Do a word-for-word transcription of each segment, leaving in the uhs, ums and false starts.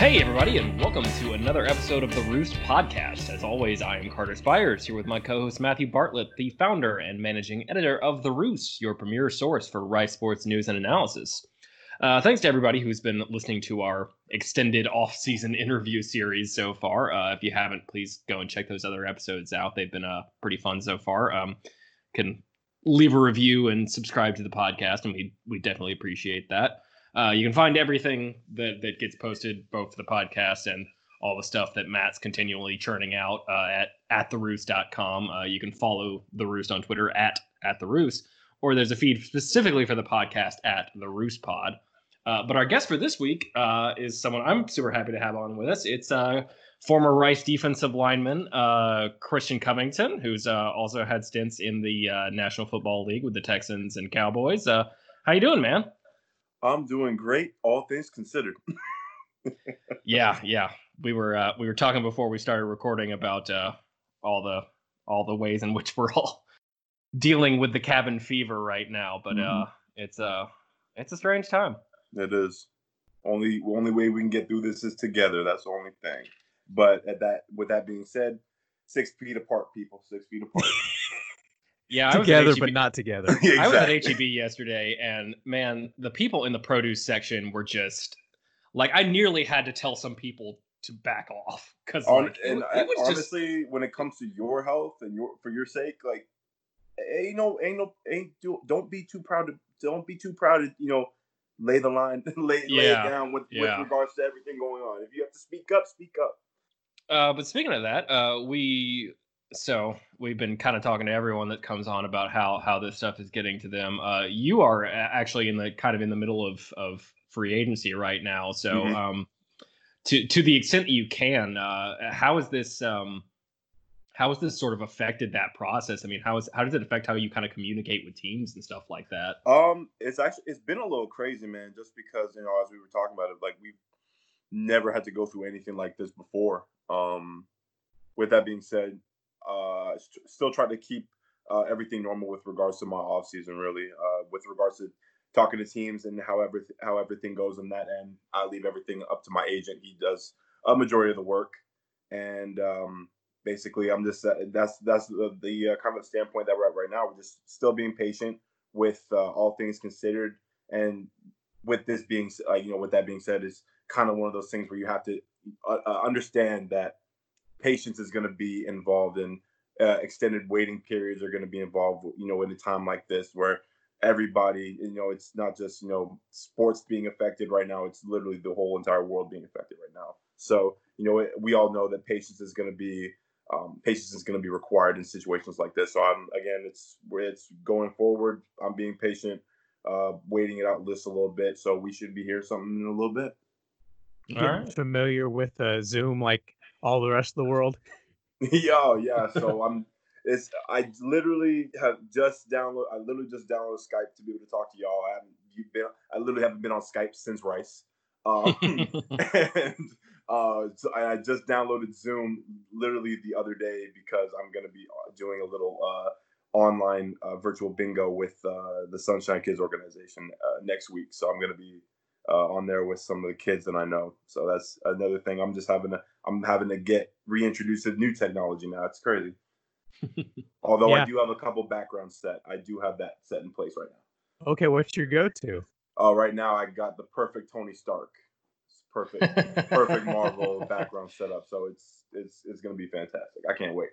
Hey, everybody, and welcome to another episode of the Roost Podcast. As always, I am Carter Spires, here with my co-host Matthew Bartlett, the founder and managing editor of The Roost, your premier source for Rice sports news and analysis. Uh, thanks to everybody who's been listening to our extended off-season interview series so far. Uh, if you haven't, please go and check those other episodes out. They've been uh, pretty fun so far. Um, can leave a review and subscribe to the podcast, and we we definitely appreciate that. Uh, you can find everything that, that gets posted, both the podcast and all the stuff that Matt's continually churning out uh, at at the roost dot com. Uh, you can follow The Roost on Twitter at at the Roost, or there's a feed specifically for the podcast at the Roost Pod. Uh, but our guest for this week uh, is someone I'm super happy to have on with us. It's uh, former Rice defensive lineman uh, Christian Covington, who's uh, also had stints in the uh, National Football League with the Texans and Cowboys. Uh, how you doing, man? I'm doing great, all things considered. yeah, yeah. We were uh, we were talking before we started recording about uh, all the all the ways in which we're all dealing with the cabin fever right now, but mm-hmm. uh, it's uh it's a strange time. It is. Only only way we can get through this is together. That's the only thing. But at that, with that being said, six feet apart, people. Six feet apart. Yeah, I together was but not together. Yeah, exactly. I was at H E B yesterday, and man, the people in the produce section were just like, I nearly had to tell some people to back off because, like, and it, it was honestly, just... when it comes to your health and your for your sake, like, ain't no, ain't no, ain't do, don't be too proud to, don't be too proud to, you know, lay the line, lay, yeah. lay it down with, yeah. with regards to everything going on. If you have to speak up, speak up. Uh, but speaking of that, uh, we. So we've been kind of talking to everyone that comes on about how how this stuff is getting to them. Uh, you are actually in the kind of in the middle of, of free agency right now. So mm-hmm. um, to to the extent that you can, uh, how is this um, how has this sort of affected that process? I mean, how is how does it affect how you kind of communicate with teams and stuff like that? Um, it's actually it's been a little crazy, man. Just because, you know, as we were talking about it, like, we've never had to go through anything like this before. Um, with that being said. Uh, st- still try to keep uh, everything normal with regards to my off season. Really, uh, with regards to talking to teams and how every- how everything goes on that end. I leave everything up to my agent. He does a majority of the work, and um, basically, I'm just uh, that's that's the, the uh, kind of standpoint that we're at right now. We're just still being patient with uh, all things considered, and with this being, uh, you know, with that being said, is kind of one of those things where you have to uh, uh, understand that. Patience is going to be involved in uh, extended waiting periods are going to be involved, you know, in a time like this where everybody, you know, it's not just, you know, sports being affected right now. It's literally the whole entire world being affected right now. So, you know, we all know that patience is going to be um, patience is going to be required in situations like this. So I'm, again, it's it's going forward. I'm being patient, uh, waiting it out just a little bit. So we should be hearing something in a little bit. All right. Familiar with uh, Zoom, like all the rest of the world? yeah, yeah. So I'm. It's. I literally have just download. I literally just downloaded Skype to be able to talk to y'all. I haven't. You've been. I literally haven't been on Skype since Rice. Um, and uh, so I just downloaded Zoom literally the other day because I'm gonna be doing a little uh, online uh, virtual bingo with uh, the Sunshine Kids organization uh, next week. So I'm gonna be. Uh, on there with some of the kids that I know. So that's another thing. I'm just having to, I'm having to get reintroduced to new technology now. It's crazy. Although yeah. I do have a couple backgrounds set. I do have that set in place right now. Okay. What's your go-to? Oh, uh, right now I got the perfect Tony Stark. It's perfect, perfect Marvel background setup. So it's, it's, it's going to be fantastic. I can't wait.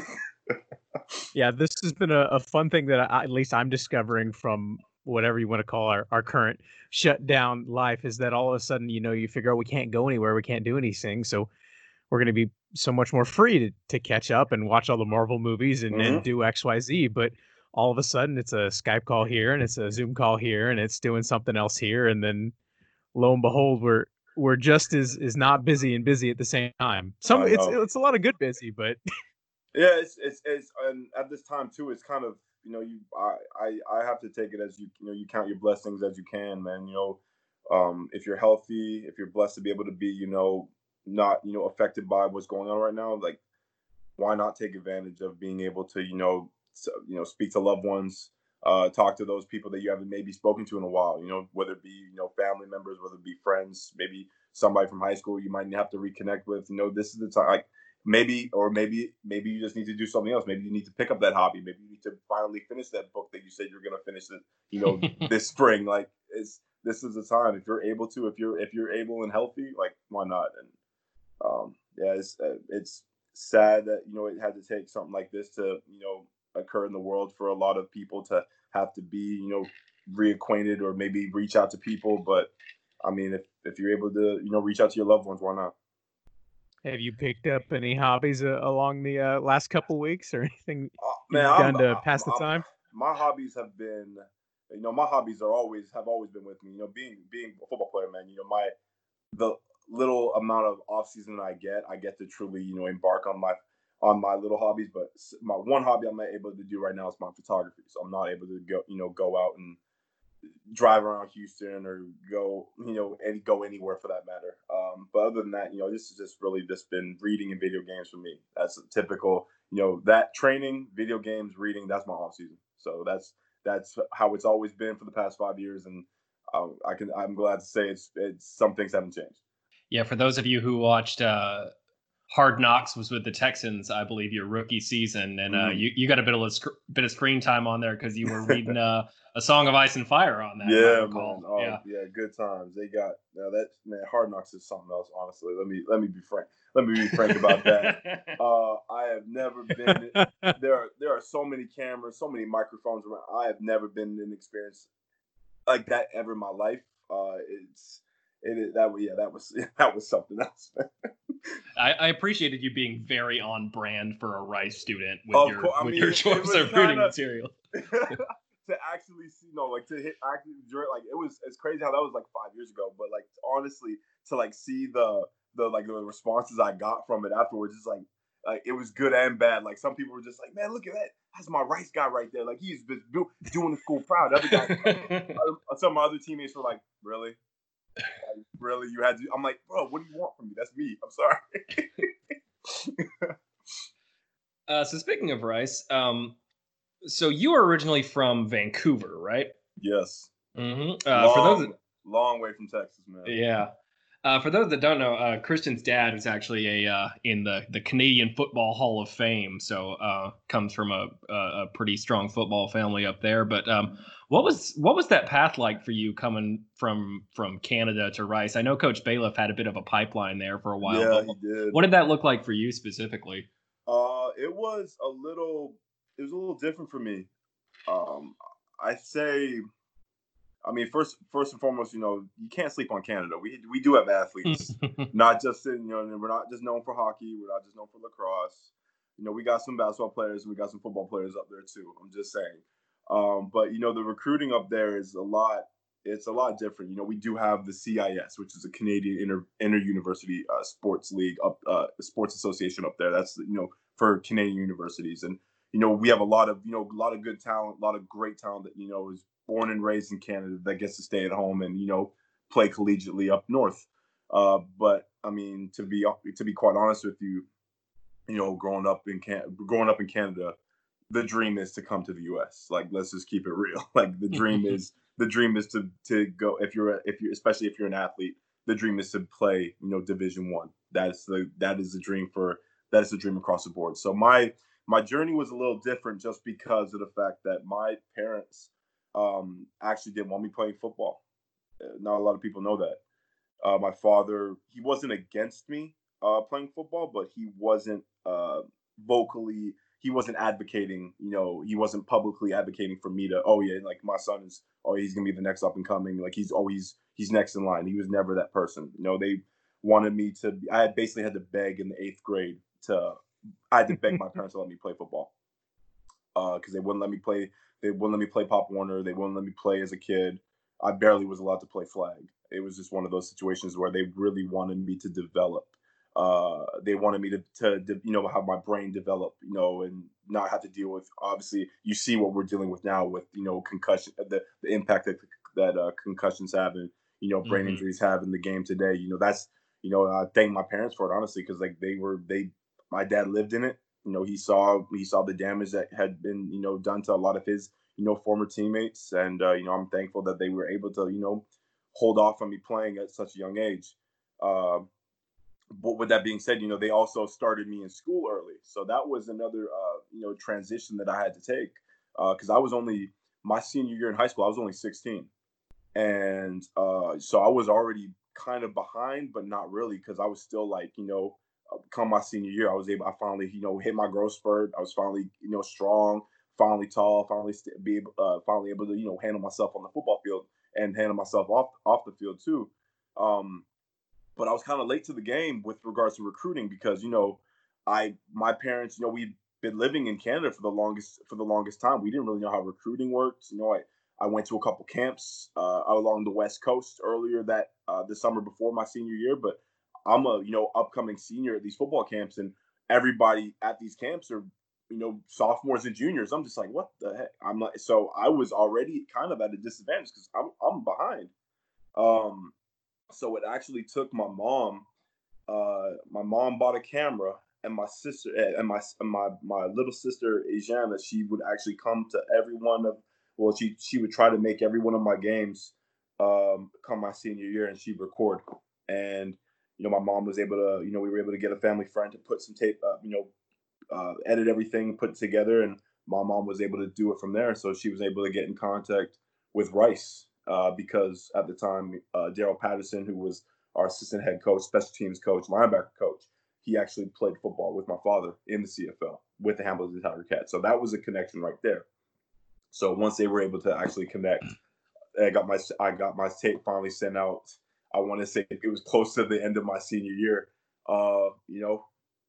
Yeah. This has been a, a fun thing that I, at least I'm discovering from whatever you want to call our, our current shutdown life, is that all of a sudden, you know, you figure out we can't go anywhere, we can't do anything. So we're going to be so much more free to, to catch up and watch all the Marvel movies and, mm-hmm. and do X Y Z. But all of a sudden it's a Skype call here and it's a Zoom call here and it's doing something else here. And then lo and behold, we're, we're just as, as not busy and busy at the same time. Some it's, it's a lot of good busy, but yeah, it's, it's, it's, and at this time too, it's kind of, you know, you I, I, I have to take it as you you know you count your blessings as you can, man. You know, um, if you're healthy, if you're blessed to be able to be, you know, not you know affected by what's going on right now, like why not take advantage of being able to you know so, you know speak to loved ones, Uh, talk to those people that you haven't maybe spoken to in a while, you know, whether it be, you know, family members, whether it be friends, maybe somebody from high school you might have to reconnect with. You know, this is the time, like maybe, or maybe, maybe you just need to do something else. Maybe you need to pick up that hobby. Maybe you need to finally finish that book that you said you're going to finish it, you know, this spring. Like it's, this is the time. If you're able to, if you're, if you're able and healthy, like why not? And um, yeah, it's, uh, it's sad that, you know, it had to take something like this to, you know, occur in the world for a lot of people to have to be, you know, reacquainted or maybe reach out to people. But I mean, if, if you're able to, you know, reach out to your loved ones, why not? Have you picked up any hobbies uh, along the uh, last couple weeks or anything Uh, man, you've I'm, done to I'm, pass the I'm, time? my hobbies have been, you know, my hobbies are always, have always been with me, you know, being, being a football player, man, you know, my, the little amount of off season I get, I get to truly, you know, embark on my, on my little hobbies. But my one hobby I'm not able to do right now is my photography. So I'm not able to go, you know, go out and drive around Houston or go, you know, and go anywhere for that matter. Um, but other than that, you know, this has just really just been reading and video games for me. That's a typical, you know, that training, video games, reading. That's my off season. So that's that's how it's always been for the past five years, and um, I can I'm glad to say it's it's some things haven't changed. Yeah, for those of you who watched uh, Hard Knocks was with the Texans, I believe, your rookie season, and uh, Mm. you you got a bit of a sc- bit of screen time on there because you were reading uh, a Song of Ice and Fire on that. if I Yeah, recall. man. Oh, yeah. yeah. Good times. They got now that man. Hard Knocks is something else. Honestly, let me let me be frank. Let me be frank about that. Uh, I have never been. There are there are so many cameras, so many microphones around. I have never been in an experience like that ever in my life. Uh, it's it is that yeah that was that was something else. I, I appreciated you being very on brand for a Rice student with Of your course, I with mean, your it choice was of reading kinda- material. to actually see, no, like to hit actually enjoy it, like it was, it's crazy how that was like five years ago, but like honestly, to like see the the like the responses I got from it afterwards, it's like like it was good and bad. Like some people were just like, man, look at that, that's my Rice guy right there. Like he's been do, doing the school proud. Other guys, uh, some of my other teammates were like, really, like, really, you had to. I'm like, bro, what do you want from me? That's me. I'm sorry. uh, so speaking of Rice, um, so you were originally from Vancouver, right? Yes. Mm-hmm. Uh, long, for those, that, long way from Texas, man. yeah. Uh, for those that don't know, uh, Christian's dad is actually a uh, in the, the Canadian Football Hall of Fame, so uh, comes from a, a a pretty strong football family up there. But um, what was what was that path like for you coming from from Canada to Rice? I know Coach Bailiff had a bit of a pipeline there for a while. Yeah, but he did. What did that look like for you specifically? Uh, it was a little, it was a little different for me. Um, I say, I mean, first, first and foremost, you know, you can't sleep on Canada. We we do have athletes, not just in, you know, we're not just known for hockey. We're not just known for lacrosse. You know, we got some basketball players and we got some football players up there too. I'm just saying. Um, but you know, the recruiting up there is a lot. It's a lot different. You know, we do have the C I S, which is a Canadian inter inter university uh, sports league up, uh, sports association up there. That's, you know, for Canadian universities, and you know, we have a lot of, you know, a lot of good talent, a lot of great talent that, you know, is born and raised in Canada that gets to stay at home and, you know, play collegiately up north. Uh, but I mean, to be to be quite honest with you, you know, growing up in Can- growing up in Canada, the dream is to come to the U S. Like, let's just keep it real. Like, the dream is the dream is to to go, if you're if you especially if you're an athlete, the dream is to play, you know, Division One. That's the that is the dream for that is the dream across the board. So my my journey was a little different just because of the fact that my parents um, actually didn't want me playing football. Uh, Not a lot of people know that. Uh, my father, he wasn't against me uh, playing football, but he wasn't uh, vocally, he wasn't advocating, you know, he wasn't publicly advocating for me to, oh yeah, like my son is, oh, he's gonna be the next up and coming, like he's always, he's next in line. He was never that person. You know, they wanted me to, I had basically had to beg in the eighth grade to, I had to beg my parents to let me play football because uh, they wouldn't let me play. They wouldn't let me play Pop Warner. They wouldn't let me play as a kid. I barely was allowed to play flag. It was just one of those situations where they really wanted me to develop. Uh, they wanted me to, to, to, you know, have my brain develop, you know, and not have to deal with. Obviously, you see what we're dealing with now with, you know, concussion, the, the impact that that uh, concussions have and, you know, brain Mhm. injuries have in the game today. You know, that's, you know, I thank my parents for it honestly because like they were they, my dad lived in it. You know, he saw he saw the damage that had been, you know, done to a lot of his, you know, former teammates, and uh, you know, I'm thankful that they were able to, you know, hold off on me playing at such a young age. Uh, but with that being said, you know, they also started me in school early, so that was another, uh, you know, transition that I had to take because uh, I was only my senior year in high school. I was only sixteen, and uh, so I was already kind of behind, but not really because I was still like, you know, uh, come my senior year, I was able, I finally, you know, hit my growth spurt. I was finally, you know, strong, finally tall, finally st- be able, uh, finally able to, you know, handle myself on the football field and handle myself off off the field too. Um, but I was kind of late to the game with regards to recruiting because, you know, I my parents, you know, we'd been living in Canada for the longest for the longest time. We didn't really know how recruiting works. You know, I I went to a couple camps uh, along the West Coast earlier that uh, the summer before my senior year, but I'm a, you know, upcoming senior at these football camps, and everybody at these camps are, you know, sophomores and juniors. I'm just like, what the heck? I'm like, so I was already kind of at a disadvantage because I'm I'm behind. Um, so it actually took my mom. Uh, my mom bought a camera, and my sister and my and my my little sister Ajana, she would actually come to every one of. Well, she she would try to make every one of my games um, come my senior year, and she'd record. And you know, my mom was able to. You know, we were able to get a family friend to put some tape. Uh, you know, uh, edit everything, put it together, and my mom was able to do it from there. So she was able to get in contact with Rice uh, because at the time, uh, Daryl Patterson, who was our assistant head coach, special teams coach, linebacker coach, he actually played football with my father in the C F L with the Hamilton Tiger Cats. So that was a connection right there. So once they were able to actually connect, I got my I got my tape finally sent out. I want to say it was close to the end of my senior year. Uh, you know,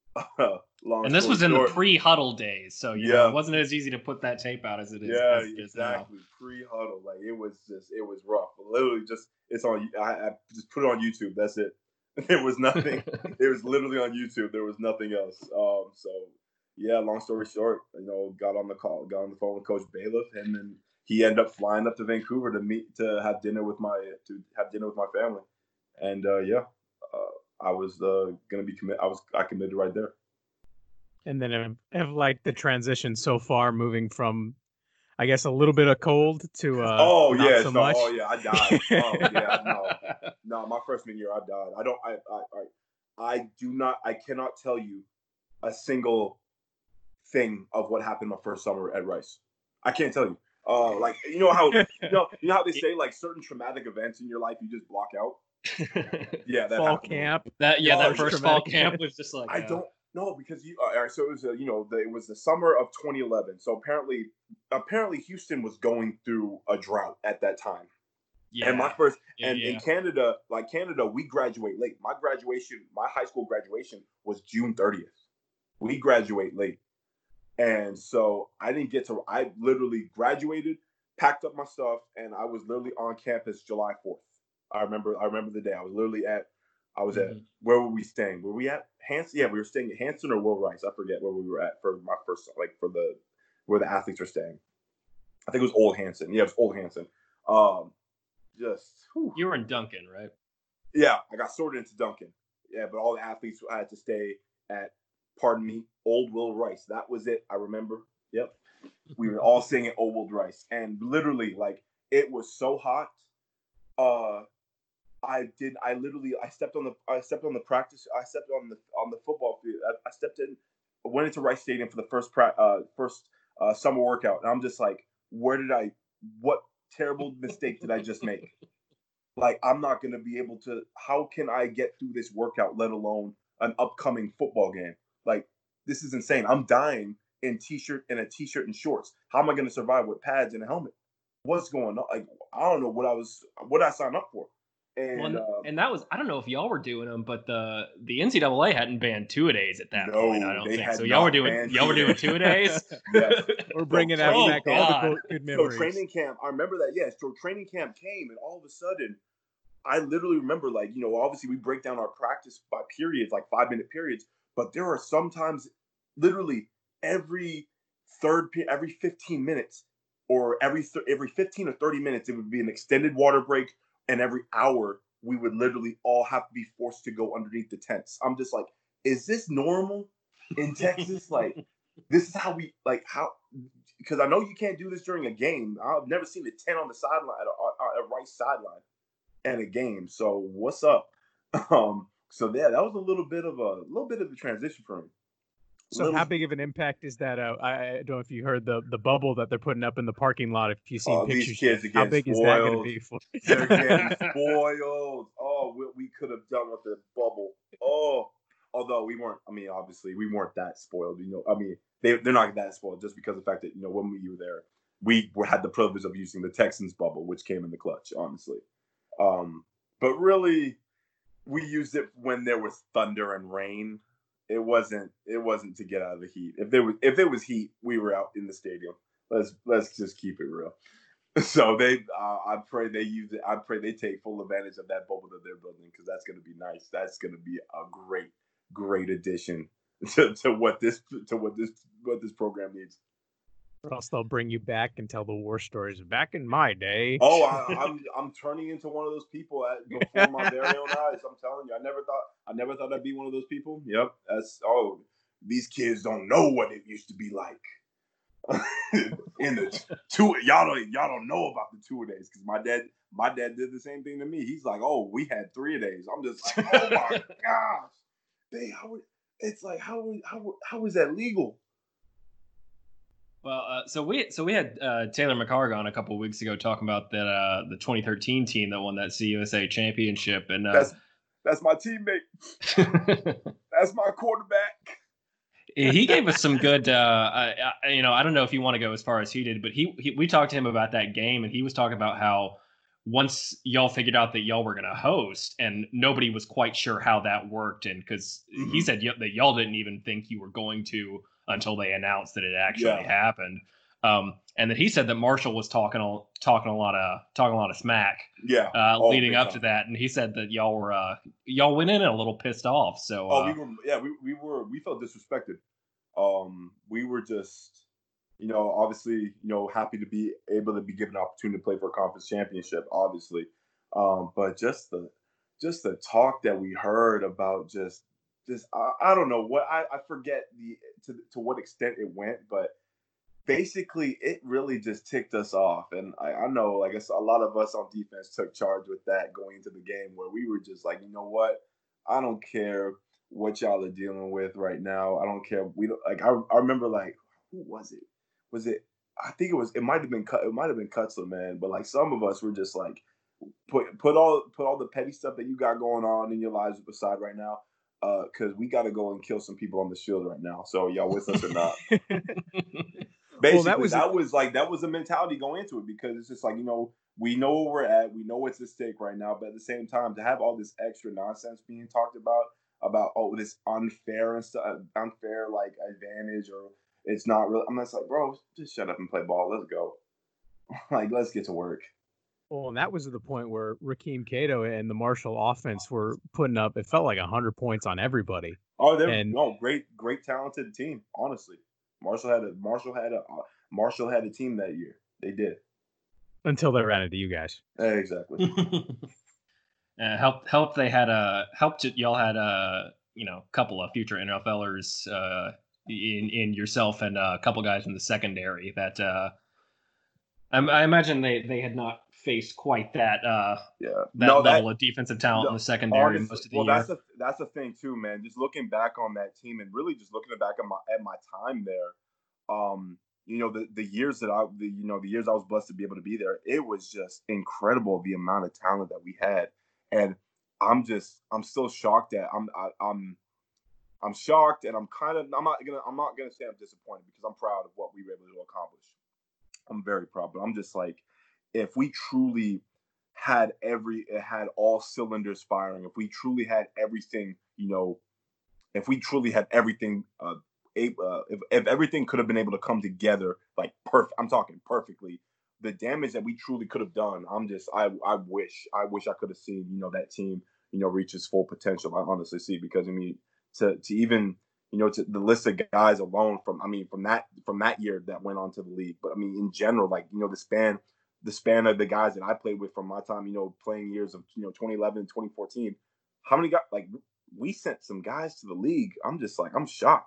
long and this story was in short, the pre-huddle days, so you yeah, know it wasn't as easy to put that tape out as it is. yeah, As it is now. exactly. Pre-huddle, like it was just, it was rough. Literally, just it's on. I, I just put it on YouTube. That's it. It was nothing. It was literally on YouTube. There was nothing else. Um, so yeah. Long story short, you know, got on the call, got on the phone with Coach Bailiff, and then he ended up flying up to Vancouver to meet to have dinner with my to have dinner with my family, and uh, yeah, uh, I was uh, gonna be commit. I was I committed right there. And then have, have like the transition so far, moving from, I guess, a little bit of cold to uh Oh not yeah, so no, much. oh yeah, I died. Oh yeah, no, no, my freshman year I died. I don't, I, I, I, I do not, I cannot tell you a single thing of what happened my first summer at Rice. I can't tell you. Uh, like you know how you know you know how they say like certain traumatic events in your life you just block out. Yeah, that fall happened. camp. That yeah, Oh, that first fall traumatic camp event. was just like I uh, don't know because you. Uh, all right, so it was uh, you know the, it was the summer of twenty eleven. So apparently, apparently Houston was going through a drought at that time. yeah, And my first, yeah, and yeah. in Canada, like Canada, we graduate late. My graduation, my high school graduation was June thirtieth. We graduate late. And so I didn't get to, I literally graduated, packed up my stuff, and I was literally on campus July fourth. I remember, I remember the day. I was literally at, I was Mhm. at, where were we staying? Were we at Hanson? Yeah, we were staying at Hanson or Will Rice. I forget where we were at for my first, like for the, where the athletes were staying. I think it was Old Hanson. Yeah, it was Old Hanson. Um, just whew. You were in Duncan, right? Yeah, I got sorted into Duncan. Yeah, but all the athletes had to stay at, pardon me, Old Will Rice. That was it. I remember. Yep. We were all singing Old Will Rice. And literally, like, it was so hot. Uh I did I literally I stepped on the I stepped on the practice I stepped on the on the football field. I, I stepped in went into Rice Stadium for the first pra- uh first uh summer workout. And I'm just like, where did I what terrible mistake did I just make? Like, I'm not going to be able to, how can I get through this workout, let alone an upcoming football game? Like, this is insane. I'm dying in t-shirt and a t-shirt and shorts. How am I going to survive with pads and a helmet? What's going on? Like, I don't know what I was, what I signed up for. And, Well, and, uh, and that was I don't know if y'all were doing them, but the the N C double A hadn't banned two a days at that no, point. I don't they think had so. Y'all were not doing banned y'all were doing two-a-days. two a days. Yes. We're bringing So out training back all the camp- go- good So memories. training camp, I remember that, yes. So training camp came, and all of a sudden, I literally remember, like, you know, obviously we break down our practice by periods, like five minute periods, but there are sometimes literally every third, pe- every fifteen minutes or every, th- every fifteen or thirty minutes, it would be an extended water break. And every hour, we would literally all have to be forced to go underneath the tents. I'm just like, is this normal? in Texas. Like, this is how we like how because I know you can't do this during a game. I've never seen a ten on the sideline at a, a right sideline at a game. So what's up? Um, so yeah, that was a little bit of a little bit of a transition for me. So Little, how big of an impact is that? Uh, I I don't know if you heard the the bubble that they're putting up in the parking lot. If you've seen oh, these pictures kids yet, are how getting big is that going to spoiled. be for? They're getting spoiled. Oh, what we could have done with the bubble. Oh, although we weren't. I mean, obviously, we weren't that spoiled. You know, I mean, they they're not that spoiled just because of the fact that, you know, when we were there, we were, had the privilege of using the Texans bubble, which came in the clutch, honestly. Um, but really, we used it when there was thunder and rain. It wasn't. It wasn't to get out of the heat. If there was, if it was heat, we were out in the stadium. Let's let's just keep it real. So they, uh, I pray they use it. I pray they take full advantage of that bubble that they're building, because that's going to be nice. That's going to be a great, great addition to, to what this to what this what this program needs. Or else they'll bring you back and tell the war stories. Back in my day. Oh, I, I'm I'm turning into one of those people at, before my very own eyes. I'm telling you, I never thought I never thought I'd be one of those people. Yep, that's oh, these kids don't know what it used to be like. In the two, y'all don't y'all don't know about the two a days, because my dad my dad did the same thing to me. He's like, oh, we had three a days. I'm just like, oh my gosh, they how it's like how how how is that legal? Well, uh, so we so we had uh, Taylor McCarg on a couple of weeks ago talking about that uh, the twenty thirteen team that won that C U S A championship, and uh, that's that's my teammate. That's my quarterback. He gave us some good. Uh, I, you know, I don't know if you want to go as far as he did, but he, he we talked to him about that game, and he was talking about how once y'all figured out that y'all were going to host, and nobody was quite sure how that worked, and because mm-hmm. he said y- that y'all didn't even think you were going to until they announced that it actually yeah. happened. Um, and then he said that Marshall was talking a, talking a lot of talking a lot of smack, yeah, uh, oh, leading up time. to that. And he said that y'all were uh, y'all went in a little pissed off. So oh, uh, we were yeah, we we were we felt disrespected. Um, we were just, you know, obviously, you know, happy to be able to be given an opportunity to play for a conference championship, obviously. Um, but just the just the talk that we heard about just just I, I don't know what I, I forget the to to what extent it went, but basically it really just ticked us off. And I, I know, like I guess a lot of us on defense took charge with that going into the game, where we were just like, you know what, I don't care what y'all are dealing with right now. I don't care. We don't like. I, I remember like, who was it? Was it? I think it was. It might have been. It might have been Kutzler, man. But like, some of us were just like, put put all put all the petty stuff that you got going on in your lives aside right now, because uh, we got to go and kill some people on the field right now. So y'all with us or not? Basically, well, that was that a- was like that was the mentality going into it, because it's just like, you know, we know where we're at, we know what's at stake right now, but at the same time, to have all this extra nonsense being talked about. about, oh, this unfair and stuff, unfair, like, advantage, or it's not really. I'm just like, bro, just shut up and play ball. Let's go. Like, let's get to work. Well, and that was the point where Rakeem Cato and the Marshall offense were putting up, it felt like one hundred points on everybody. Oh, they're and, no, great, great, talented team, honestly. Marshall had a Marshall had a uh, Marshall had a team that year. They did. Until they ran into you guys. Exactly. Uh, help, help. They had a helped. Y'all had a you know couple of future NFLers uh, in in yourself and a couple guys in the secondary that uh, I, I imagine they, they had not faced quite that uh, yeah that no, level that, of defensive talent no, in the secondary honestly, most of the well, year. Well, that's a that's the thing too, man. Just looking back on that team and really just looking back at my at my time there, um, you know, the the years that I the you know the years I was blessed to be able to be there, it was just incredible the amount of talent that we had. And I'm just, I'm still shocked at, I'm, I, I'm, I'm shocked, and I'm kind of, I'm not gonna, I'm not gonna say I'm disappointed, because I'm proud of what we were able to accomplish. I'm very proud, but I'm just like, if we truly had every, it had all cylinders firing, if we truly had everything, you know, if we truly had everything, uh, uh if, if everything could have been able to come together, like perfect, I'm talking perfectly. The damage that we truly could have done, I'm just, I, I wish, I wish I could have seen, you know, that team, you know, reach its full potential. I honestly see, because I mean, to to even, you know, to the list of guys alone from, I mean, from that from that year that went on to the league, but I mean, in general, like, you know, the span, the span of the guys that I played with from my time, you know, playing years of, you know, twenty eleven, twenty fourteen, how many guys, like, we sent some guys to the league. I'm just like, I'm shocked.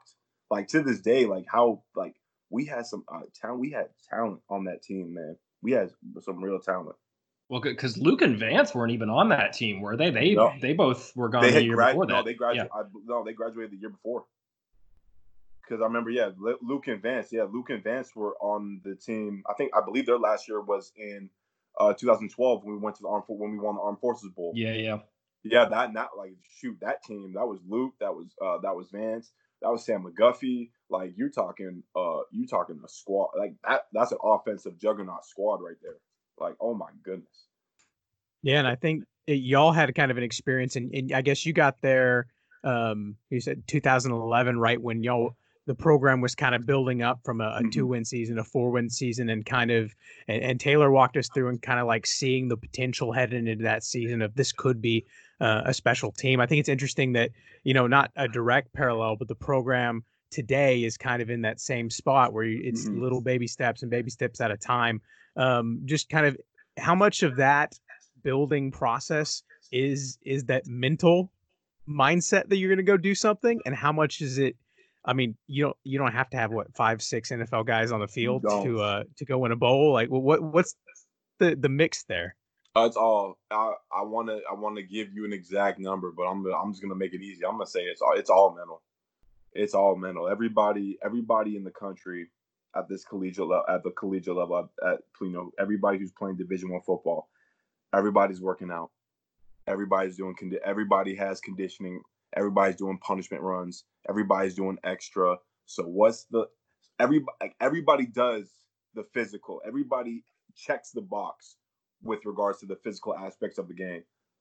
like to this day, like how like we had some uh, talent. We had talent on that team, man. We had some real talent. Well, because Luke and Vance weren't even on that team, were they? They No. they both were gone They the had year grad. before that. No, they graduated. Yeah. I, no, they graduated the year before. Because I remember, yeah, Luke and Vance. Yeah, Luke and Vance were on the team. I think I believe their last year was in uh, two thousand twelve when we went to the armed when we won the Armed Forces Bowl. Yeah, yeah, yeah. That not like shoot that team. That was Luke. That was uh, that was Vance. That was Sam McGuffey. Like you're talking, uh, you talking a squad. Like that. That's an offensive juggernaut squad right there. Like oh my goodness. Yeah, and I think it, y'all had kind of an experience, and, and I guess you got there. Um, you said two thousand eleven, right when y'all the program was kind of building up from a, a Mm-hmm. two win season, a four win season, and kind of and, and Taylor walked us through and kind of like seeing the potential heading into that season of this could be uh, a special team. I think it's interesting that you know not a direct parallel, but the program today is kind of in that same spot where you, it's Mm-hmm. little baby steps and baby steps at a time. Um, just kind of how much of that building process is is that mental mindset that you're going to go do something, and how much is it? I mean, you don't you don't have to have what five six N F L guys on the field to uh to go win a bowl. Like, what what's the the mix there? Uh, it's all I I want to I want to give you an exact number, but I'm I'm just gonna make it easy. I'm gonna say it's all it's all mental. It's all mental. Everybody everybody in the country at this collegiate level, at the collegiate level, at, at you know everybody who's playing Division One football, everybody's working out. Everybody's doing condi- everybody has conditioning. Everybody's doing punishment runs. Everybody's doing extra. So what's the everybody like everybody does the physical. Everybody checks the box with regards to the physical aspects of the game.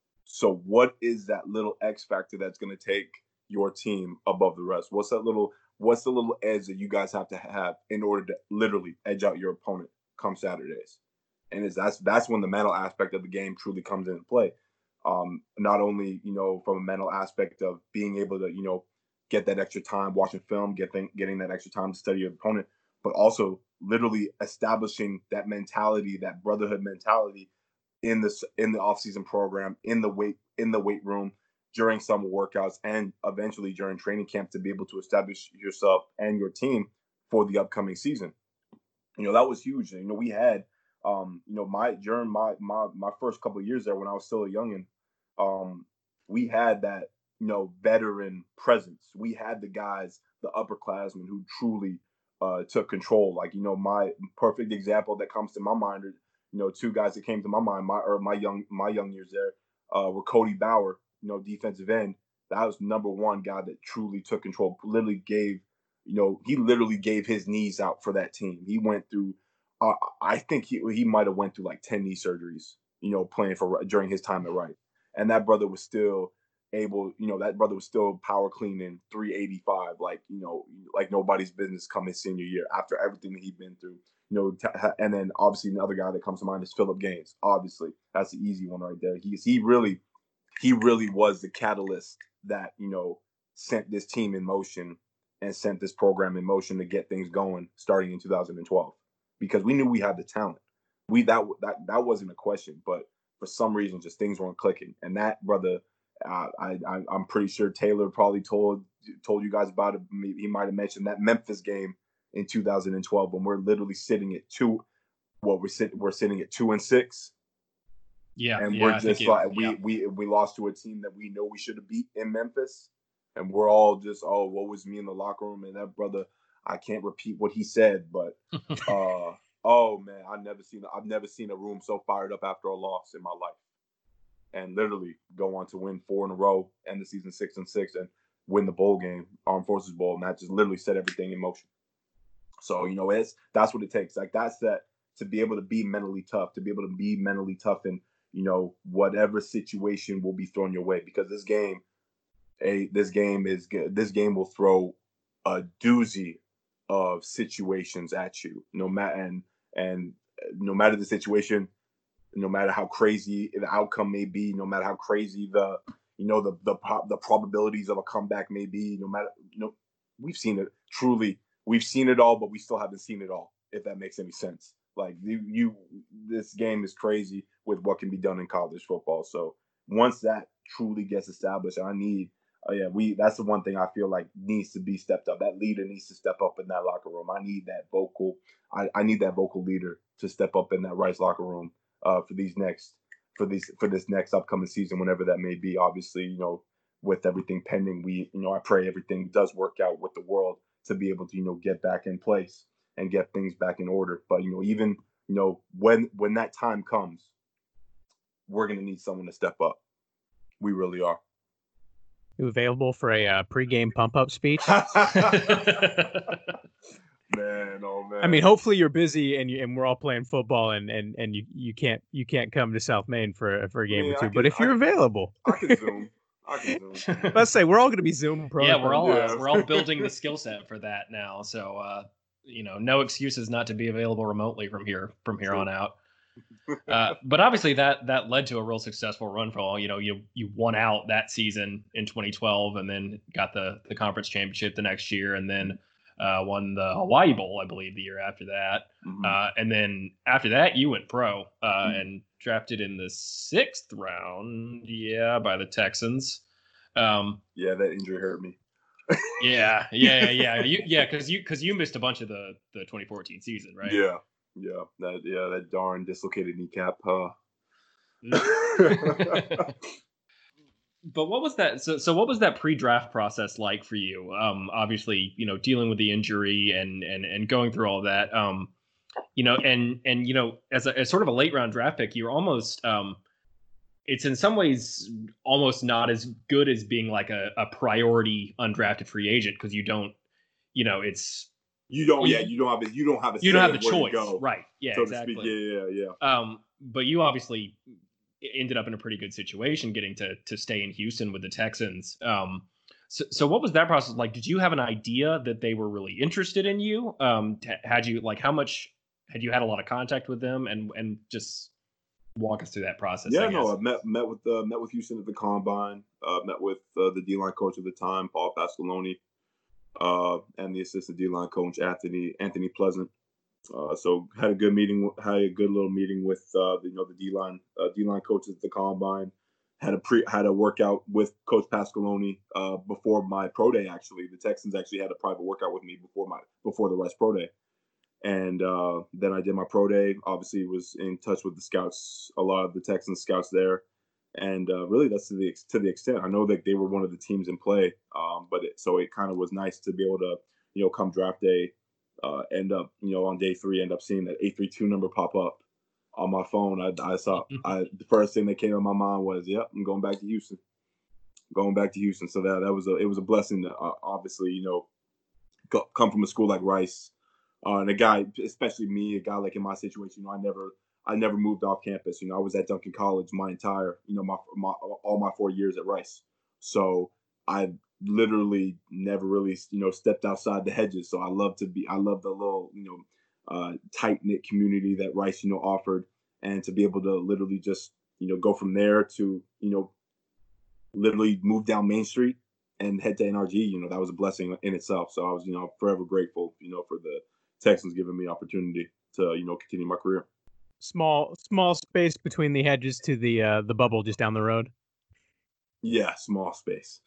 So what is that little X factor that's going to take your team above the rest? What's that little what's the little edge that you guys have to have in order to literally edge out your opponent come Saturdays? And it's that's that's when the mental aspect of the game truly comes into play. Um, not only, you know, from a mental aspect of being able to, you know, get that extra time watching film, getting getting that extra time to study your opponent, but also literally establishing that mentality, that brotherhood mentality in this in the offseason program, in the weight in the weight room, during summer workouts, and eventually during training camp to be able to establish yourself and your team for the upcoming season. You know, that was huge. You know, we had um, you know, my during my my my first couple of years there when I was still a youngin', um, we had that, you know, veteran presence. We had the guys, the upperclassmen who truly uh, took control. Like, you know, my perfect example that comes to my mind are, you know, two guys that came to my mind, my or my young my young years there, uh, were Cody Bauer, you know, defensive end. That was number one guy that truly took control, literally gave, you know, he literally gave his knees out for that team. He went through, uh, I think he he might have went through like ten knee surgeries, you know, playing for during his time at Wright. And that brother was still able, you know, that brother was still power cleaning three eighty-five, like, you know, like nobody's business come his senior year after everything that he'd been through, you know. T- and then obviously another guy that comes to mind is Phillip Gaines. Obviously, that's the easy one right there. He's he really, he really was the catalyst that, you know, sent this team in motion and sent this program in motion to get things going starting in two thousand twelve, because we knew we had the talent. We that that that wasn't a question, but for some reason, just things weren't clicking. And that brother, uh, I, I I'm pretty sure Taylor probably told told you guys about it. He might have mentioned that Memphis game in two thousand twelve when we're literally sitting at two. What we're sitting we're sitting at two and six. Yeah, and yeah, we're I think just it- like yeah. we we we lost to a team that we know we should have beat in Memphis, and we're all just, oh, what was me in the locker room? And that brother, I can't repeat what he said, but uh, oh man, I never seen I've never seen a room so fired up after a loss in my life, and literally go on to win four in a row, end the season six and six, and win the bowl game, Armed Forces Bowl, and that just literally set everything in motion. So, you know, it's that's what it takes. Like that's that to be able to be mentally tough, to be able to be mentally tough in, you know, whatever situation will be thrown your way. Because this game, a this game is good. This game will throw a doozy of situations at you, no matter and and no matter the situation, no matter how crazy the outcome may be, no matter how crazy the you know the the the probabilities of a comeback may be, no matter you know we've seen it truly. We've seen it all, but we still haven't seen it all, if that makes any sense. Like you, you this game is crazy with what can be done in college football. So once that truly gets established, I need Oh yeah, we. That's the one thing I feel like needs to be stepped up. That leader needs to step up in that locker room. I need that vocal. I, I need that vocal leader to step up in that Rice locker room uh, for these next for these for this next upcoming season, whenever that may be. Obviously, you know, with everything pending, we you know I pray everything does work out with the world to be able to you know get back in place and get things back in order. But you know, even you know when when that time comes, we're gonna need someone to step up. We really are. You available for a uh, pregame pump-up speech? Man, oh man. I mean, hopefully you're busy and you, and we're all playing football and, and, and you, you can't you can't come to South Main for for a game Man, or two. I But can- if you're I- available, I can zoom. I can zoom. let's say we're all going to be Zoom pro. Yeah, we're all Yeah. uh, we're all building the skill set for that now. So uh, you know, no excuses not to be available remotely from here from here True. on out. Uh, but obviously that that led to a real successful run for all. You know, you you won out that season in twenty twelve, and then got the the conference championship the next year, and then uh, won the Hawaii Bowl, I believe, the year after that. Mhm. Uh, and then after that, you went pro uh, Mhm. and drafted in the sixth round, yeah, by the Texans. Um, Yeah, that injury hurt me. yeah, yeah, yeah, yeah, you, yeah, because you because you missed a bunch of the the twenty fourteen season, right? Yeah, yeah, that yeah, that darn dislocated kneecap. Uh. But what was that? So, so what was that pre-draft process like for you? Um, obviously, you know, dealing with the injury and and and going through all that. Um, you know, and and you know, as a as sort of a late round draft pick, you're almost um, it's in some ways almost not as good as being like a, a priority undrafted free agent because you don't, you know, it's You don't, You- yeah, you don't have a, you don't have a, you don't say have the of where choice, to go, right? Yeah, so exactly. to speak. Yeah, yeah, yeah. Um, but you obviously ended up in a pretty good situation getting to to stay in Houston with the Texans. Um, so, so what was that process like? Did you have an idea that they were really interested in you? Um, t- had you like how much had you had a lot of contact with them, and and just walk us through that process? Yeah, I no, guess. I met met with uh, met with Houston at the combine. Uh, met with uh, the D line coach at the time, Paul Pasqualoni, uh, and the assistant D line coach Anthony Anthony Pleasant. Uh, so had a good meeting, had a good little meeting with uh, you know the D line uh, D line coaches at the combine. Had a pre had a workout with Coach Pasqualoni uh, before my pro day. Actually, the Texans actually had a private workout with me before my before the Rice pro day. And uh, then I did my pro day. Obviously, was in touch with the scouts, a lot of the Texans scouts there, and uh, really that's to the to the extent. I know that they were one of the teams in play, um, but it, so it kind of was nice to be able to, you know, come draft day, uh, end up, you know, on day three, end up seeing that eight three two number pop up on my phone. I, I saw I, the first thing that came to my mind was, "Yep, I'm going back to Houston." Going back to Houston. So that that was a it was a blessing to uh, obviously, you know, go, come from a school like Rice. Uh, and a guy, especially me, a guy like in my situation, you know, I never, I never moved off campus. You know, I was at Duncan College my entire, you know, my, my all my four years at Rice. So I literally never really, you know, stepped outside the hedges. So I love to be, I love the little, you know, uh, tight knit community that Rice, you know, offered, and to be able to literally just, you know, go from there to, you know, literally move down Main Street and head to N R G. You know, that was a blessing in itself. So I was, you know, forever grateful, you know, for the Texans giving me opportunity to, you know, continue my career. Small small space between the hedges to the uh, the bubble just down the road. Yeah, small space.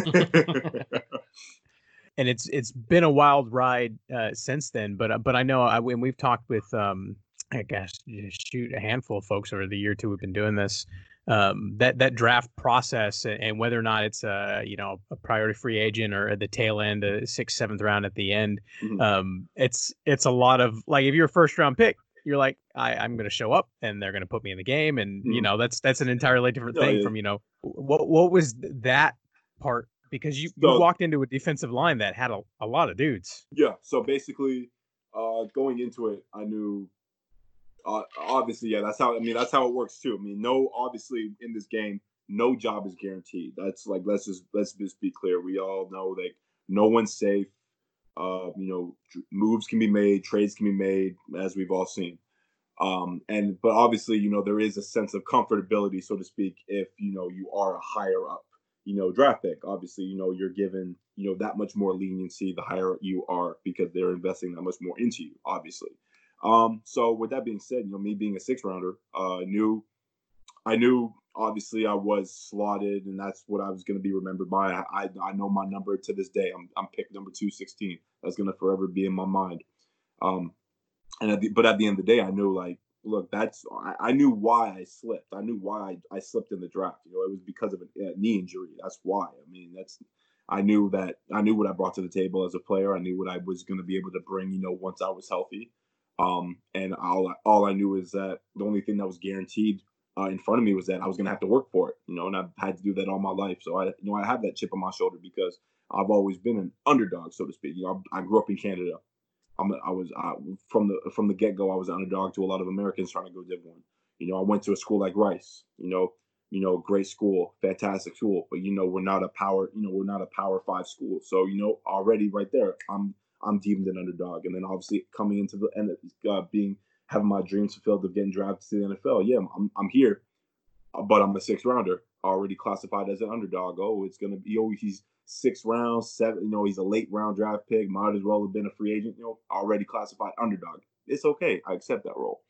And it's it's been a wild ride uh, since then. But but I know I, and we've talked with um I guess shoot a handful of folks over the year or two we've been doing this. Um, that that draft process and whether or not it's a you know a priority free agent or at the tail end, a sixth seventh round at the end, Mhm. um, it's it's a lot of like if you're a first round pick, you're like I, I'm going to show up and they're going to put me in the game, and you Mhm. know that's that's an entirely different Oh, thing yeah. from you know what what was that part, because you you So- walked into a defensive line that had a, a lot of dudes. Yeah. So basically, uh, going into it, I knew. Uh, obviously, yeah, that's how. I mean, that's how it works too. I mean, no, obviously, in this game, no job is guaranteed. That's like let's just let's just be clear. We all know that no one's safe. Uh, you know, tr- moves can be made, trades can be made, as we've all seen. Um, and but obviously, you know, there is a sense of comfortability, so to speak, if you know you are a higher up, you know, draft pick. Obviously, you know, you're given, you know, that much more leniency the higher you are because they're investing that much more into you, obviously. Um, so with that being said, you know, me being a six rounder, uh, knew I knew obviously I was slotted, and that's what I was going to be remembered by. I, I I know my number to this day. I'm I'm pick number two sixteen. That's going to forever be in my mind. Um, and at the, but at the end of the day, I knew like, look, that's I, I knew why I slipped. I knew why I, I slipped in the draft. You know, it was because of a, a knee injury. That's why. I mean, that's I knew that I knew what I brought to the table as a player. I knew what I was going to be able to bring. You know, once I was healthy. Um, and all all I knew is that the only thing that was guaranteed uh, in front of me was that I was going to have to work for it. You know, and I've had to do that all my life. So I, you know, I have that chip on my shoulder because I've always been an underdog, so to speak. You know, I, I grew up in Canada. I'm a, I was uh, from the from the get go. I was an underdog to a lot of Americans trying to go Div One. You know, I went to a school like Rice. You know, you know, great school, fantastic school, but you know, we're not a power. You know, we're not a Power Five school. So you know, already right there, I'm I'm deemed an underdog. And then obviously coming into the end, uh, being having my dreams fulfilled of getting drafted to the N F L. Yeah, I'm I'm here, but I'm a sixth rounder, already classified as an underdog. Oh, it's gonna be oh he's six rounds, seven. You know, he's a late round draft pick. Might as well have been a free agent. You know, already classified underdog. It's okay. I accept that role.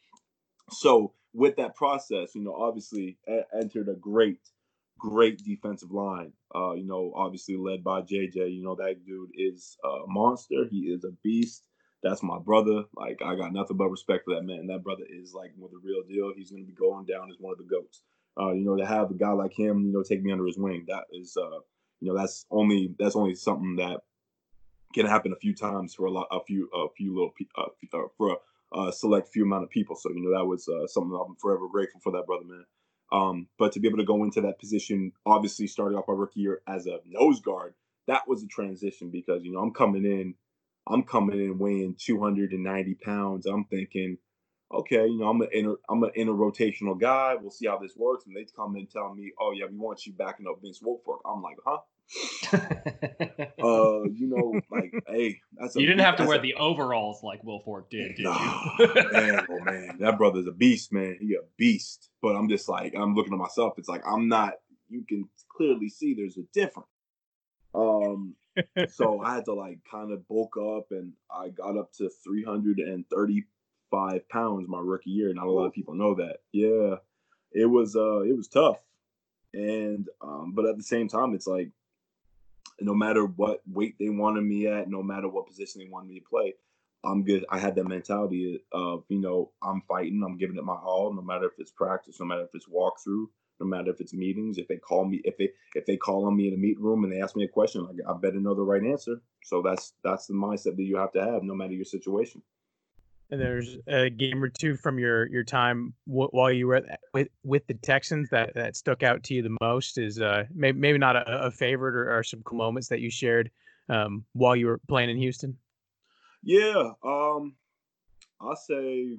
So with that process, you know, obviously a- entered a great, great defensive line. Uh, you know, obviously led by J J. You know, that dude is a monster. He is a beast. That's my brother. Like, I got nothing but respect for that man. That brother is like with the real deal. He's going to be going down as one of the goats. Uh, you know, to have a guy like him, you know, take me under his wing. That is, uh, you know, that's only that's only something that can happen a few times for a lot, a few, a few little, uh, uh, for a uh, select few amount of people. So you know that was uh, something I'm forever grateful for that brother, man. Um, but to be able to go into that position, obviously starting off my rookie year as a nose guard, that was a transition because you know I'm coming in, I'm coming in weighing two hundred ninety pounds. I'm thinking, okay, you know I'm an inter, I'm an interrotational guy. We'll see how this works. And they come in telling me, oh yeah, we want you backing up Vince Wilfork. I'm like, huh? uh, you know, like, hey, that's a you didn't have to that's wear a, the overalls like Wilfork did, did nah, you? man, oh man, that brother's a beast, man. He a beast. But I'm just like, I'm looking at myself. It's like I'm not. You can clearly see there's a difference. Um, so I had to like kind of bulk up, and I got up to three hundred thirty-five pounds my rookie year. Not a lot of people know that. Yeah, it was uh, it was tough, and um, but at the same time, it's like no matter what weight they wanted me at, no matter what position they wanted me to play, I'm good. I had that mentality of, you know, I'm fighting, I'm giving it my all, no matter if it's practice, no matter if it's walkthrough, no matter if it's meetings. If they call me, if they if they call on me in a meeting room and they ask me a question, I, I better know the right answer. So that's that's the mindset that you have to have, no matter your situation. And there's a game or two from your your time w- while you were at, with with the Texans that that stuck out to you the most. Is uh maybe maybe not a, a favorite or, or some cool moments that you shared um while you were playing in Houston. Yeah, um, I'll say,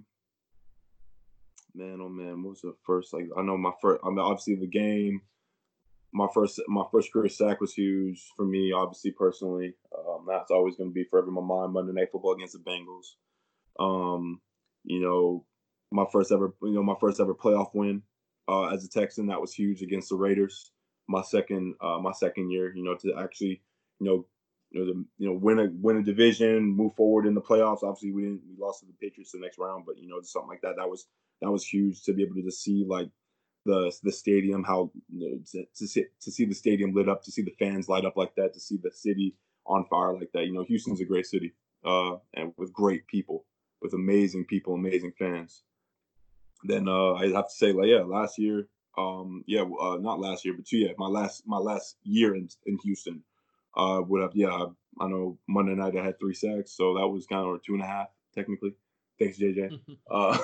man, oh man, what was the first? Like, I know my first. I mean, obviously the game. My first, my first career sack was huge for me, obviously personally. Um, that's always going to be forever in my mind. Monday Night Football against the Bengals. Um, you know, my first ever, you know, my first ever playoff win uh, as a Texan, that was huge against the Raiders. My second, uh, my second year, you know, to actually, you know, you know, the, you know, win a win a division, move forward in the playoffs. Obviously, we didn't, we lost to the Patriots the next round, but you know, something like that, that was that was huge to be able to just see like the the stadium, how you know, to, to see to see the stadium lit up, to see the fans light up like that, to see the city on fire like that. You know, Houston's a great city, uh, and with great people, with amazing people, amazing fans. Then uh, I have to say, like, yeah, last year, um, yeah, uh, not last year, but two, yeah, my last my last year in in Houston, uh, would have, yeah, I, I know Monday night I had three sacks, so that was kind of two and a half technically. Thanks, J J. Uh,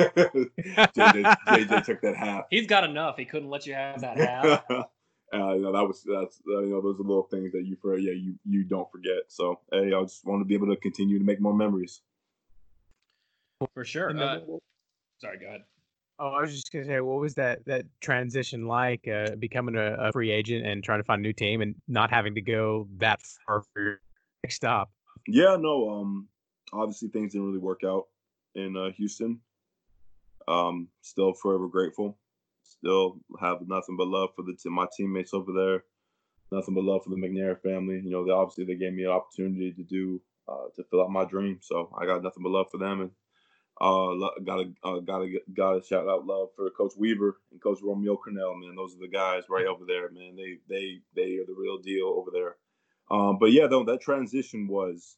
J J J J took that half. He's got enough. He couldn't let you have that half. Uh, you know, that was that's uh, you know those are little things that you for yeah you you don't forget. So hey, I just want to be able to continue to make more memories. For sure. And Uh, then, what- sorry, go ahead. oh, I was just gonna say, what was that that transition like, uh, becoming a, a free agent and trying to find a new team and not having to go that far for your next stop? Yeah, no, um, obviously things didn't really work out in uh, Houston. Um, still forever grateful. Still have nothing but love for the t- my teammates over there. Nothing but love for the McNair family. You know, they obviously they gave me an opportunity to do uh, to fill out my dream. So I got nothing but love for them, and Uh, lo- gotta uh, gotta gotta shout out love for Coach Weaver and Coach Romeo Cornell, man. Those are the guys right over there, man. They they they are the real deal over there. Um, but yeah, though that transition was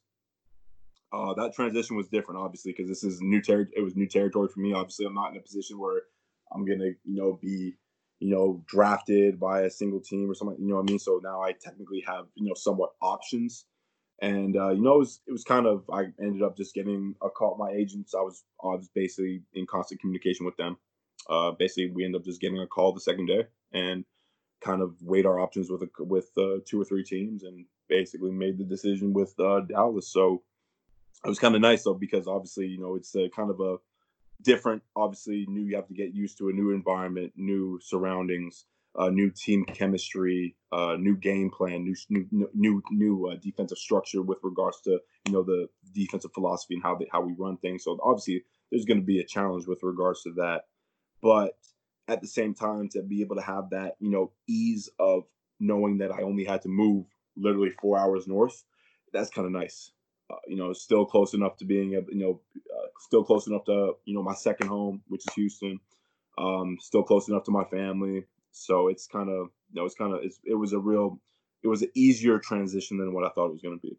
uh, that transition was different, obviously, because this is new territory. It was new territory for me. Obviously, I'm not in a position where I'm gonna, you know, be, you know, drafted by a single team or something. You know what I mean? So now I technically have, you know, somewhat options. And uh, you know, it was it was kind of I ended up just getting a call. My agents, I was I was basically in constant communication with them. Uh, basically, we ended up just getting a call the second day and kind of weighed our options with a, with uh, two or three teams and basically made the decision with uh, Dallas. So it was kind of nice though because obviously you know it's a kind of a different, obviously new. You have to get used to a new environment, new surroundings, uh, new team chemistry, uh, new game plan, new new new new uh, defensive structure with regards to you know the defensive philosophy and how they, how we run things. So obviously there's going to be a challenge with regards to that, but at the same time to be able to have that you know ease of knowing that I only had to move literally four hours north, that's kind of nice. Uh, you know, still close enough to being able, you know, uh, still close enough to, you know, my second home, which is Houston. Um, still close enough to my family. So it's kind of, you know, it's kind of, it's, it was a real, it was an easier transition than what I thought it was going to be.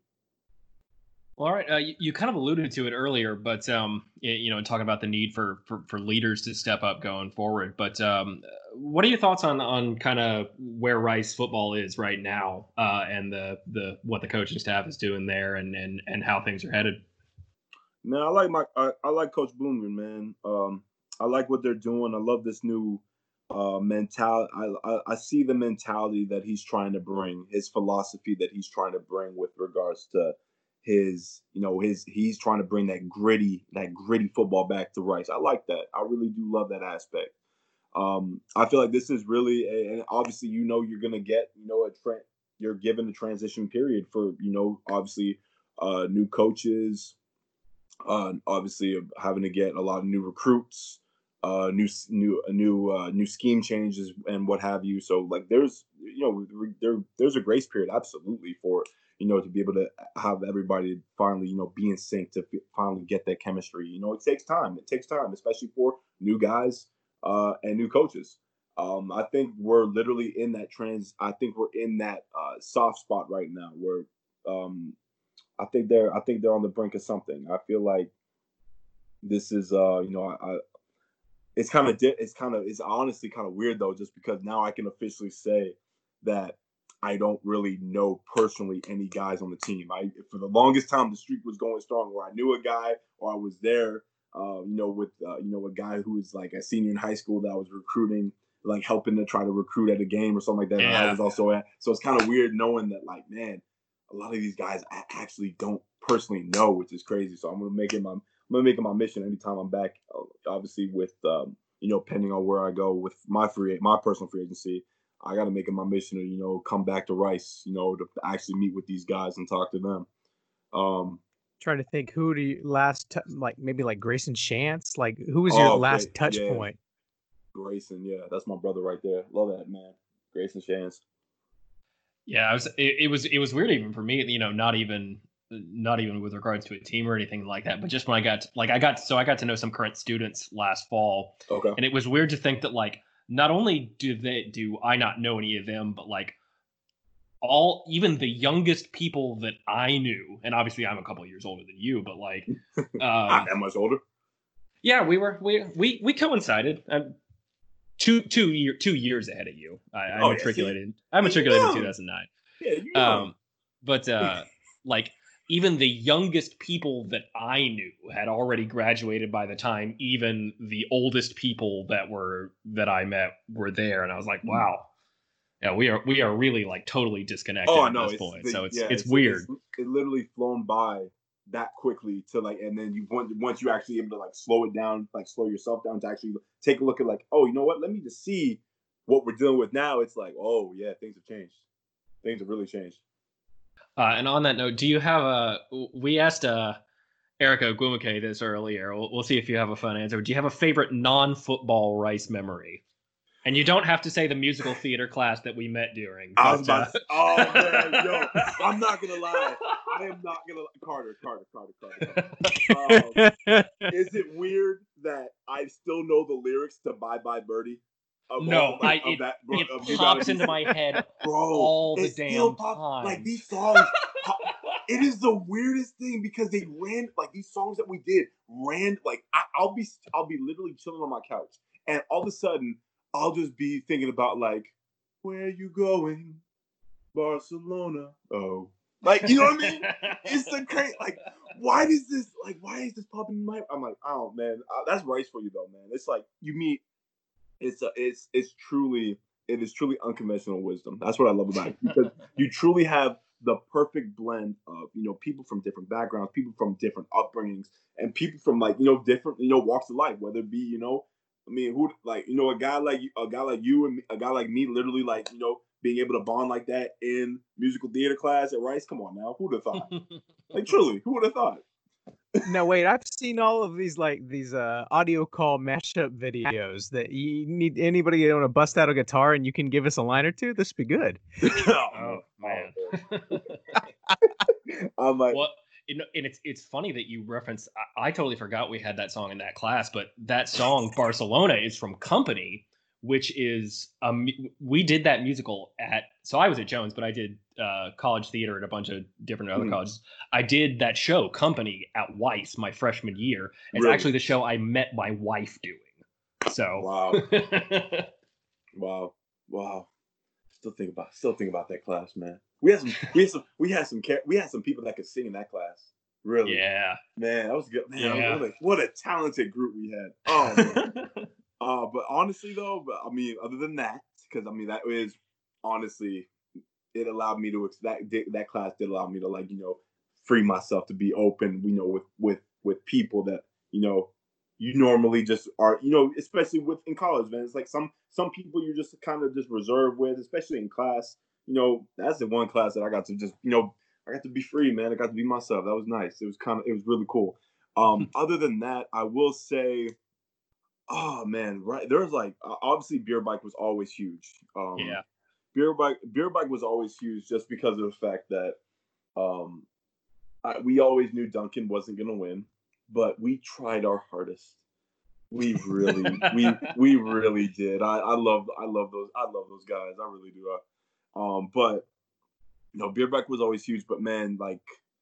Well, all right. Uh, you, you kind of alluded to it earlier, but um, y- you know, talk about the need for, for for leaders to step up going forward. But um, what are your thoughts on on kind of where Rice football is right now, uh, and the the what the coaching staff is doing there, and and and how things are headed? Man, I like my, I, I like Coach Bloomgren, man. Um, I like what they're doing. I love this new uh, mentality. I, I I see the mentality that he's trying to bring, his philosophy that he's trying to bring with regards to his, you know, his he's trying to bring that gritty, that gritty football back to Rice. I like that. I really do love that aspect. Um, I feel like this is really, a, and obviously, you know, you're gonna get, you know, a tra- you're given a transition period for, you know, obviously, uh, new coaches, uh, obviously having to get a lot of new recruits, uh, new new new uh, new scheme changes and what have you. So like, there's you know there there's a grace period absolutely for you know to be able to have everybody finally you know be in sync to f- finally get that chemistry. You know, it takes time. It takes time, especially for new guys uh, and new coaches. Um, I think we're literally in that trans. I think we're in that uh, soft spot right now where um, I think they're I think they're on the brink of something. I feel like this is uh you know I, I it's kind of di- it's kind of it's honestly kind of weird though just because now I can officially say that I don't really know personally any guys on the team. I for the longest time the streak was going strong where I knew a guy or I was there uh, you know with uh, you know a guy who was like a senior in high school that I was recruiting like helping to try to recruit at a game or something like that. And I Yeah. was also at so it's kind of weird knowing that like man a lot of these guys I actually don't personally know, which is crazy. So I'm gonna make it my I'm gonna make it my mission anytime I'm back. uh, Obviously, with um, you know, pending on where I go with my free my personal free agency, I got to make it my mission to you know come back to Rice, you know, to actually meet with these guys and talk to them. Um, Trying to think who do you last t- like maybe like Grayson Chance? Like who was your oh, great, last touch yeah, point? Grayson, yeah, that's my brother right there. Love that man, Grayson Chance. Yeah, I was. It, it was. It was weird even for me. You know, not even not even with regards to a team or anything like that, but just when I got like I got so I got to know some current students last fall, Okay. and it was weird to think that like not only do they do I not know any of them, but like all even the youngest people that I knew, and obviously I'm a couple years older than you, but like Not um that much older. yeah, we were we we we coincided. I'm two two year two years ahead of you. I, I Oh yeah, see, matriculated. I you matriculated in young. two thousand nine. Yeah, you young. Um, but uh, like even the youngest people that I knew had already graduated by the time even the oldest people that were that I met were there, and I was like, wow, yeah, we are we are really like totally disconnected Oh at no, this it's point. the So it's yeah, it's it's it's weird. it literally flown by that quickly to like, and then you once once you actually able to like slow it down, like slow yourself down to actually take a look at like, oh, you know what? Let me just see what we're dealing with now. It's like, oh yeah, things have changed. Things have really changed. Uh, and on that note, do you have a? We asked uh, Erica Gwumake this earlier. We'll, we'll see if you have a fun answer. Do you have a favorite non-football Rice memory? And you don't have to say the musical theater class that we met during. I was but, about uh, to, oh man, yo, I'm not gonna lie. I am not gonna Carter, Carter, Carter, Carter. Carter. Um, is it weird that I still know the lyrics to Bye Bye Birdie? Of No, all, like, I- of it- that, bro, it of Big pops Bad into Beast? my head Bro, all the it still damn pop- time. Like these songs, pop- it is the weirdest thing because they ran like these songs that we did ran like I, I'll be I'll be literally chilling on my couch and all of a sudden I'll just be thinking about like where you going, Barcelona? Oh, like you know what I mean? It's the crazy. Like why does this like why is this popping in my? I'm like oh man, uh, that's Rice for you though, man. It's like you meet. It's a, it's it's truly it is truly unconventional wisdom. That's what I love about it because you truly have the perfect blend of you know people from different backgrounds, people from different upbringings, and people from like you know different you know walks of life. Whether it be you know, I mean, who like you know a guy like a guy like you and me, a guy like me, literally like you know being able to bond like that in musical theater class at Rice. Come on now, who'd have thought? Like truly, who would have thought? No, wait, I've seen all of these like these uh audio call mashup videos that you need anybody to want to bust out a guitar and you can give us a line or two. This would be good. Oh man. I'm like, Well, you know, and it's it's funny that you reference. I, I totally forgot we had that song in that class, but that song Barcelona is from Company, which is um we did that musical at. So I was at Jones, but I did uh, college theater at a bunch of different other Mhm. colleges. I did that show Company at Weiss my freshman year. It's Really? actually the show I met my wife doing. So wow. Wow, wow. Still think about, still think about that class, man. We had some, we had some, we had some, we had some people that could sing in that class. Really, yeah, man, that was good. Man, Yeah. what, a, what a talented group we had. Oh, man. uh, but honestly, though, but I mean, other than that, because I mean, that is honestly, it allowed me to that that class did allow me to like you know free myself to be open, you know, with with with people that you know you normally just are, you know, especially with in college, man. It's like some some people you're just kind of just reserved with, especially in class. You know, that's the one class that I got to just, you know, I got to be free, man. I got to be myself. That was nice. It was kind of, it was really cool. Um, other than that, I will say, oh man, right. There's like uh, obviously beer bike was always huge. Um, yeah. beer bike beer bike was always huge just because of the fact that um, I, we always knew Duncan wasn't going to win, but we tried our hardest. We really, we we really did. I, I love, I love those, I love those guys. I really do. Uh, um, but you know, beer bike was always huge. But man, like,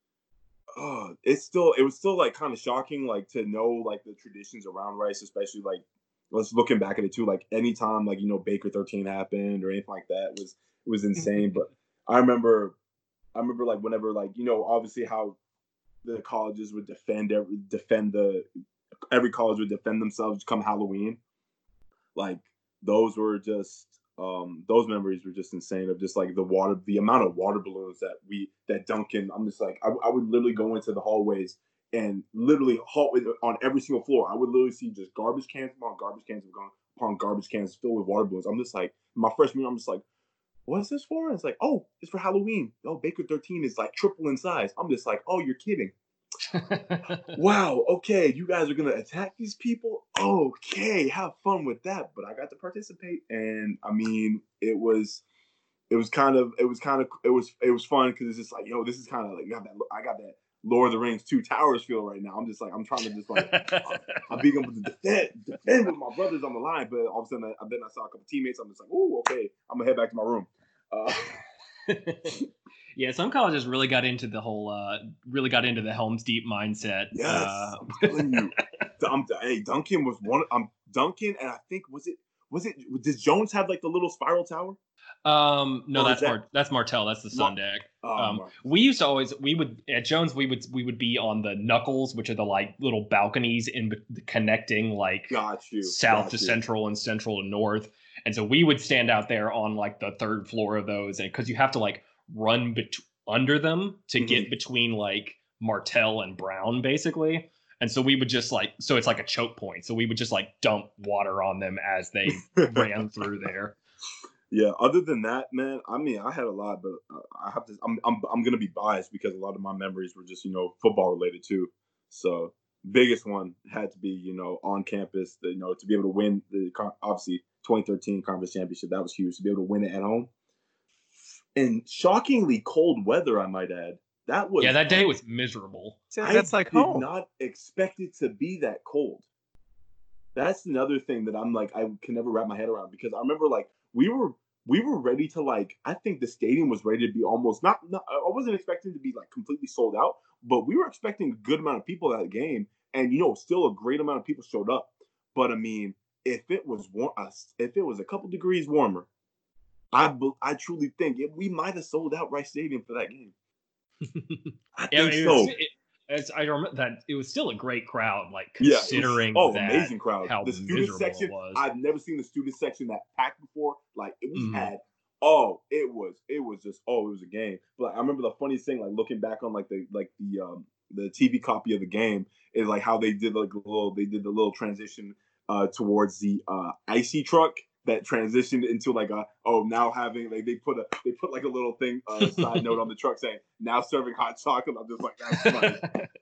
oh, it's still, it was still like kind of shocking, like to know like the traditions around Rice, especially like, let's looking back at it too. Like anytime, like you know, Baker thirteen happened or anything like that was it was insane. But I remember, I remember like whenever like you know, obviously how the colleges would defend every defend the every college would defend themselves come Halloween. Like those were just um those memories were just insane of just like the water the amount of water balloons that we that Duncan I'm just like I, I would literally go into the hallways and literally halt with on every single floor. I would literally see just garbage cans upon garbage cans upon garbage cans filled with water balloons. I'm just like my freshman year, I'm just like, what's this for? And it's like, oh, it's for Halloween. Oh, Baker thirteen is like triple in size. I'm just like, oh, you're kidding. Wow, okay, you guys are gonna attack these people. Okay, have fun with that. But I got to participate, and I mean, it was, it was kind of, it was kind of, it was, it was fun because it's just like, yo, this is kind of like, got that, I got that Lord of the Rings Two Towers feel right now. I'm just like, I'm trying to just like, I'm being able to defend, defend with my brothers on the line. But all of a sudden, I, then I saw a couple teammates. I'm just like, oh, okay, I'm gonna head back to my room. Uh, Yeah, some colleges really got into the whole, uh, really got into the Helm's Deep mindset. Yes, Uh, I'm telling you. I'm, hey, Duncan was one. I'm um, Duncan, and I think was it was it does Jones have like the little spiral tower? um, no, Or that's is that- Mar- that's Martell. That's the Sun Deck. Oh, Um, Mar- we used to always we would at Jones we would we would be on the knuckles, which are the like little balconies in be- connecting like got you. south got to you. central and central to north. And so we would stand out there on like the third floor of those, and because you have to like run bet- under them to Mhm. get between like Martell and Brown, basically. And so we would just like, so it's like a choke point. So we would just like dump water on them as they ran through there. Yeah. Other than that, man, I mean, I had a lot, but uh, I have to. I'm I'm I'm gonna be biased because a lot of my memories were just you know football related too. So biggest one had to be, you know, on campus. The, you know, to be able to win the obviously twenty thirteen conference championship, that was huge. To be able to win it at home, in shockingly cold weather, I might add. That was yeah. That day was miserable. So that's I like did home. not expect it to be that cold. That's another thing that I'm like I can never wrap my head around, because I remember like we were we were ready to like I think the stadium was ready to be almost not, not I wasn't expecting to be like completely sold out, but we were expecting a good amount of people at the game, and you know still a great amount of people showed up. But I mean, if it was warm, if it was a couple degrees warmer, I I truly think it, we might have sold out Rice Stadium for that game. I yeah, think it so. Was, it, as I remember that it was still a great crowd, like Yeah, considering was, oh, that amazing crowd. how the student miserable section, it was. I've never seen the student section that packed before. Like we Mhm. had, oh, it was, it was just, oh, it was a game. But I remember the funniest thing, like looking back on like the like the um the T V copy of the game, is like how they did like a little, they did the little transition uh towards the uh icy truck that transitioned into like a oh now having like they put a they put like a little thing uh side note on the truck saying now serving hot chocolate. I'm just like, that's funny.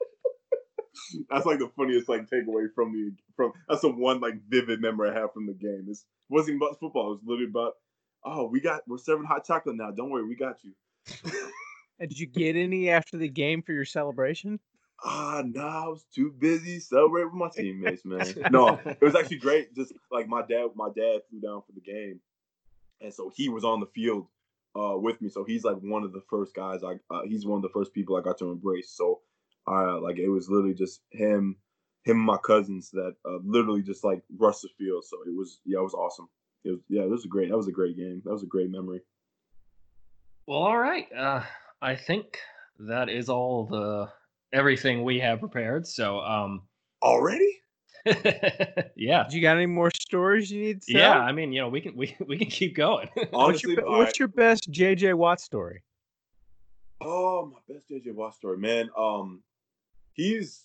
That's like the funniest like takeaway from the from that's the one like vivid memory I have from the game. It wasn't about football. It was literally about, oh, we got we're serving hot chocolate now. Don't worry, we got you. And did you get any after the game for your celebration? Ah, nah, I was too busy celebrating with my teammates, man. No, it was actually great. Just like my dad, my dad flew down for the game, and so he was on the field uh, with me. So he's like one of the first guys. I uh, he's one of the first people I got to embrace. So, uh, like it was literally just him, him and my cousins that uh, literally just like rushed the field. So it was yeah, it was awesome. It was yeah, it was a great. That was a great game. That was a great memory. Well, all right. Uh, I think that is all the everything we have prepared. So, um, Already? yeah, Did you got any more stories you need to tell? yeah. I mean, you know, we can we we can keep going. What's your, Honestly, be- all what's right. your best J J Watt story? Oh, my best J J Watt story, man. Um, he's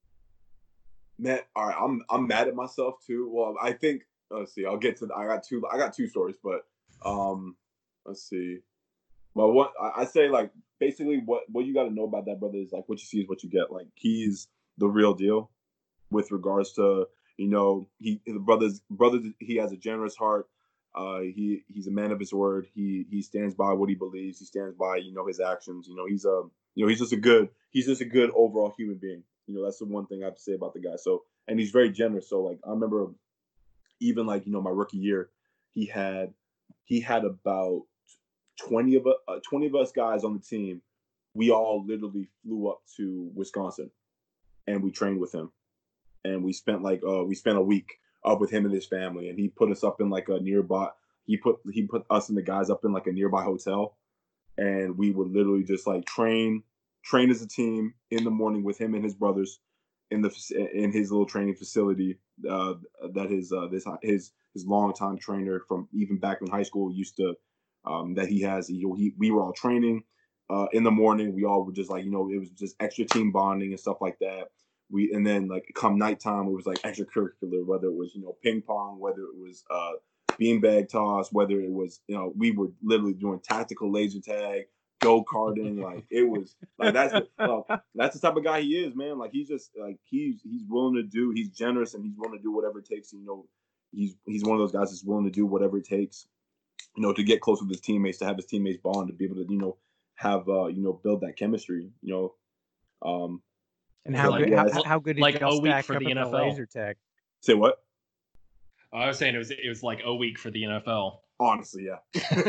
man. All right, I'm I'm mad at myself too. Well, I think let's see. I'll get to. The, I got two. I got two stories, but um, let's see. Well, what I, I say, like basically, what what you got to know about that brother is like what you see is what you get. Like he's the real deal with regards to you know he the brothers brothers he has a generous heart. Uh, he he's a man of his word. He he stands by what he believes. He stands by you know his actions. You know he's a you know he's just a good he's just a good overall human being. You know that's the one thing I have to say about the guy. So and he's very generous. So like I remember even like you know my rookie year, he had he had about twenty of us uh, twenty of us guys on the team. We all literally flew up to Wisconsin and we trained with him. And we spent like uh we spent a week up with him and his family, and he put us up in like a nearby he put he put us and the guys up in like a nearby hotel, and we would literally just like train train as a team in the morning with him and his brothers in the in his little training facility uh that his uh this his his longtime trainer from even back in high school used to um that he has he, he we were all training uh in the morning. We all were just like you know it was just extra team bonding and stuff like that. We and then like come nighttime, it was like extracurricular, whether it was you know ping pong, whether it was uh, beanbag toss, whether it was you know we were literally doing tactical laser tag, go karting. Like it was like that's the, well, that's the type of guy he is, man. Like he's just like he's he's willing to do. He's generous and he's willing to do whatever it takes. You know, he's he's one of those guys that's willing to do whatever it takes. You know, to get close with his teammates, to have his teammates bond, to be able to you know have uh, you know build that chemistry. You know. Um, And how Like- good how, yeah, how good did like y'all a week stack for up the in N F the L. laser tag? Say what? I was saying it was it was like a week for the N F L. Honestly, yeah.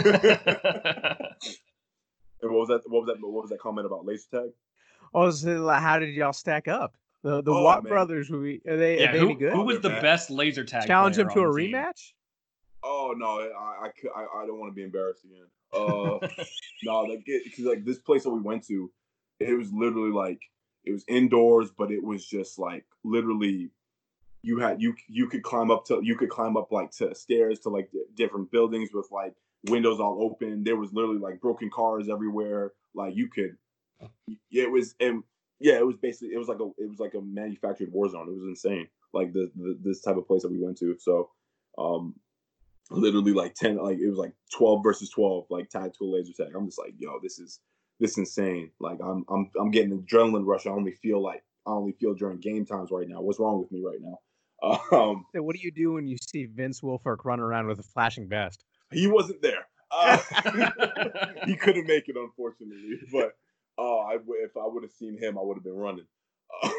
And what was that? What was that? What was that comment about laser tag? Oh, so like, how did y'all stack up? The the Oh, Watt man. brothers, were we, are they, yeah, are they who, any good? who was the They're bad. best laser tag? Challenge player them to a on the team? rematch? Oh no, I I could- I, I don't want to be embarrassed again. Uh, no, like because like this place that we went to, it was literally like it was indoors, but it was just like literally you had you you could climb up to you could climb up like to stairs to like different buildings with like windows all open. There was literally like broken cars everywhere. Like you could, yeah, it was and yeah, it was basically it was like a it was like a manufactured war zone. It was insane. Like the, the this type of place that we went to. So, um, literally like ten, like it was like twelve versus twelve, like tied to a laser tag. I'm just like, yo, this is this is insane. Like I'm I'm I'm getting an adrenaline rush. I only feel like I only feel during game times right now. What's wrong with me right now? Um, So what do you do when you see Vince Wilfork running around with a flashing vest? he wasn't there. Uh, he couldn't make it, unfortunately. But uh, I, if I would have seen him, I would have been running. Uh,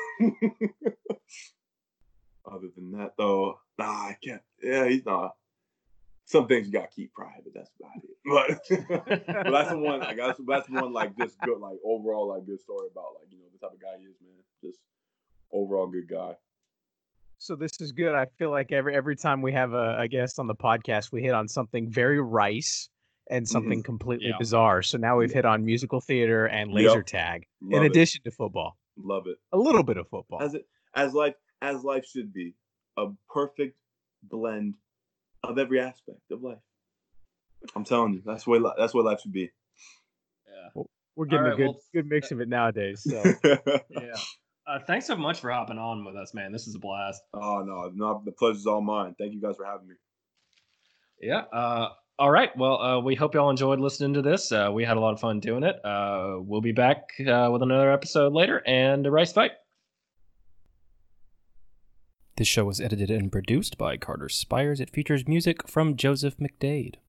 other than that, though, nah, I can't. Yeah, he's not. Some things you gotta keep private. That's about it. But, but that's the one. I guess that's the one. Like just good. Like overall, like good story about like you know the type of guy he is, man. Just overall good guy. So this is good. I feel like every every time we have a, a guest on the podcast, we hit on something very Rice and something Mm-hmm. completely Yeah. bizarre. So now we've hit on musical theater and laser Yep. tag, Love in it. addition to football. Love it. A little bit of football. As it as life as life should be, a perfect blend of every aspect of life. I'm telling you, that's what that's what life should be. Yeah. We're getting All a right, good well, good mix of it nowadays. So Yeah. Uh, thanks so much for hopping on with us, man. This is a blast. Oh no, no, the pleasure's all mine. Thank you guys for having me. Yeah. Uh, all right. Well, uh, we hope y'all enjoyed listening to this. Uh, we had a lot of fun doing it. Uh, we'll be back uh, with another episode later and a Rice Fight. This show was edited and produced by Carter Spires. It features music from Joseph McDade.